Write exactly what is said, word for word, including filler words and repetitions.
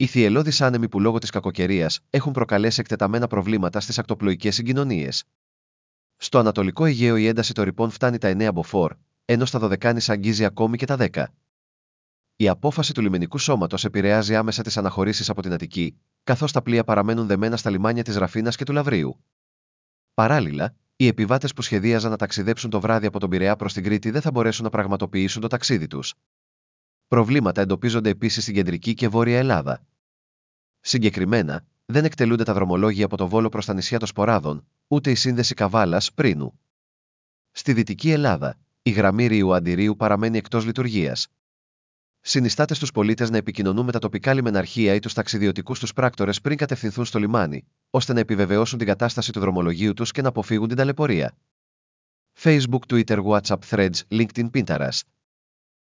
Οι θυελλώδεις άνεμοι που λόγω της κακοκαιρίας έχουν προκαλέσει εκτεταμένα προβλήματα στις ακτοπλοϊκές συγκοινωνίες. Στο Ανατολικό Αιγαίο η ένταση των ρηπών φτάνει τα εννέα μποφόρ, ενώ στα Δωδεκάνησα αγγίζει ακόμη και τα δέκα. Η απόφαση του λιμενικού σώματος επηρεάζει άμεσα τις αναχωρήσεις από την Αττική, καθώς τα πλοία παραμένουν δεμένα στα λιμάνια της Ραφίνας και του Λαβρίου. Παράλληλα, οι επιβάτες που σχεδίαζαν να ταξιδέψουν το βράδυ από τον Πειραιά προς την Κρήτη δεν θα μπορέσουν να πραγματοποιήσουν το ταξίδι τους. Προβλήματα εντοπίζονται επίσης στην κεντρική και βόρεια Ελλάδα. Συγκεκριμένα, δεν εκτελούνται τα δρομολόγια από το Βόλο προς τα νησιά των Σποράδων, ούτε η σύνδεση Καβάλας-Πρίνου. Στη Δυτική Ελλάδα, η γραμμή Ρίου-Αντιρίου παραμένει εκτός λειτουργίας. Συνιστάται στους πολίτες να επικοινωνούν με τα τοπικά λιμεναρχεία ή τους ταξιδιωτικούς τους πράκτορες πριν κατευθυνθούν στο λιμάνι, ώστε να επιβεβαιώσουν την κατάσταση του δρομολογίου τους και να αποφύγουν την ταλαιπωρία. Facebook, Twitter, WhatsApp, Threads, LinkedIn, Pinterest.